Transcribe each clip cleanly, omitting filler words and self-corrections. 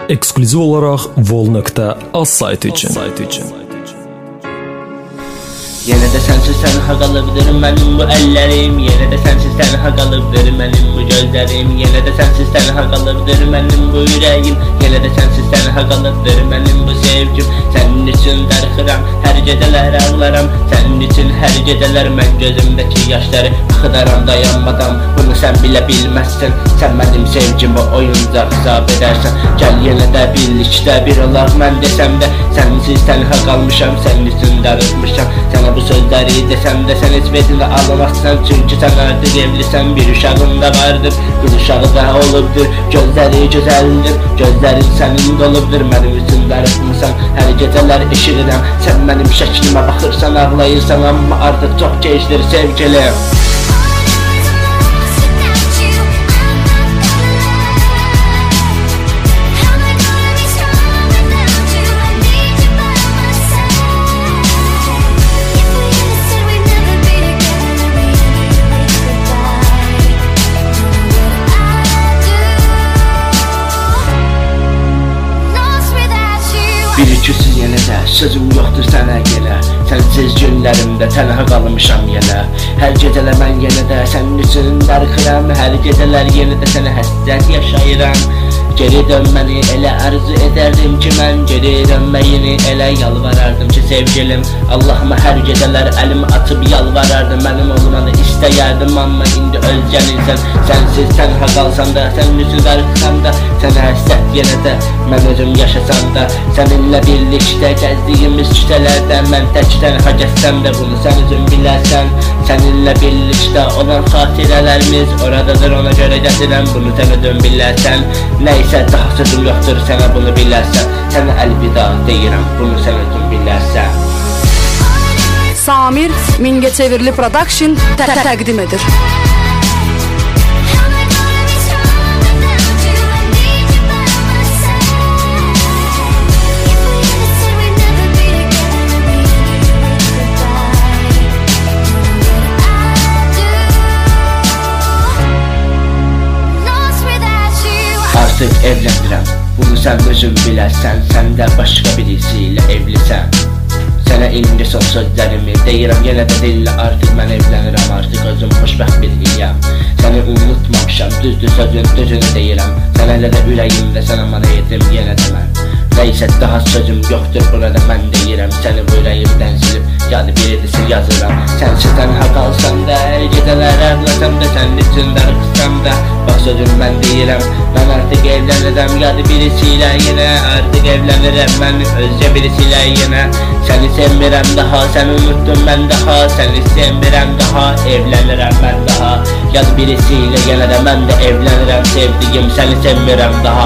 Eksklüziv olaraq vol.az saytı üçün. Yenə də sənsiz tənha qalıbdır mənim bu əllərim, yenə də sənsiz tənha qalıbdır mənim bu gözlərim, yenə də sənsiz tənha qalıbdır mənim bu ürəyim, yenə də sənsiz tənha qalıbdır mənim bu sevgim. Sənin üçün darıxıram, hər gecələr ağlaram, sənin üçün hər gecələr mən gözümdəki yaşları axıdaram dayanmadan. Bunu sən bilə bilməzsən, sən mənim sevgimi oyuncaq hesab edərsən. Gəl yenə də birlikdə bir olaq, mən desəm də sənsiz tənha qalmışam, sənin üçün darıxmışam. Sənə bu sözləri desəm də sən heç vecində ağlamazsan, çünki sən artıq evlisən, bir uşağın da vardır, qız uşağı da olubdur, gözləri gözəldir, gözlərin sənin dolubdur, mənim üçün darıxmısan, hər gecələr eşidirəm, sən mənim şəklimə baxırsan, ağlayırsan, amma artıq çox gecdir sevgilim. Bir ikisiz yenə də sözüm yoxdur sənə yenə, sənsiz günlərimdə tənha qalmışam yenə. Hər gecələr mən yenə də sənin üçün darıxıram, hər gecələr yenə də sənə həsrət yaşayıram. Geri dönməni elə arzu edərdim ki mən, geri dönməyini elə yalvarardım ki sevgilim. Allahıma hər gecələr əlimi atıb yalvarardım, mənim olmanı istəyərdim, amma indi özgəninsən. Sənsiz tənha qalsam da, sənin üçün darıxsam da, sənə həsrət yenə də mən özüm yaşasam da. Səninlə birlikdə gəzdiyimiz küçələrdə mən tək tənha gəzsəm də, bunu sən özün bilərsən. Səninlə birlikdə olan xatirələrimiz oradadır, ona görə gəzirəm, bunu sən özün bilərsən. Nəysə daha sözüm yoxdur sənə, bunu bilərsən. Sənə əlvida deyirəm, bunu sən özün bilərsən. Samir Mingəçevirli Production təqdim edir. Artıq evlənirəm, bunu sən özün bilərsən, sən də başqa birisi ilə evlisən. Sənə indi son sözlərimi deyirəm, yenə də dinlə, artıq mən evlənirəm, artıq özüm xoşbəxt biriyəm. Səni unutmamışam, düzdür sözün düzünü deyirəm, sən elə də ürəyimdə sənə mənə yedim yenə də mən. Nəysə daha sözüm yoxdur burada, mən deyirəm, səni bu ürəyimdən silib yad birisi yazıram. Sənsiz tənha qalsam da, hər gecələr ağlasam da, sənin üçün darıxsam da, bax sözüm mən deyirəm, mən artıq evlənirəm yad birisi ilə yenə, artıq evlənirəm mən özgə birisi ilə yenə. Səni sevmirəm daha, səni unutdum mən daha, səni sevmirəm daha, evlənirəm mən daha yad birisi ilə yenə də mən də evlənirəm sevdiyim, səni sevmirəm daha.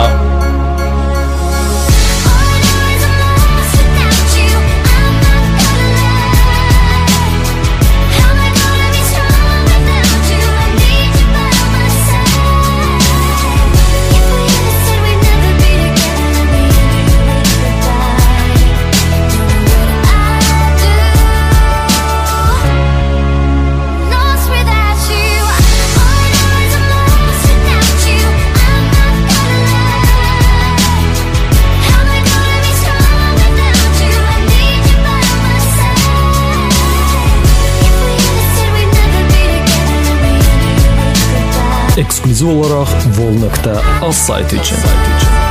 Eksklüziv olaraq vol.az saytı üçün.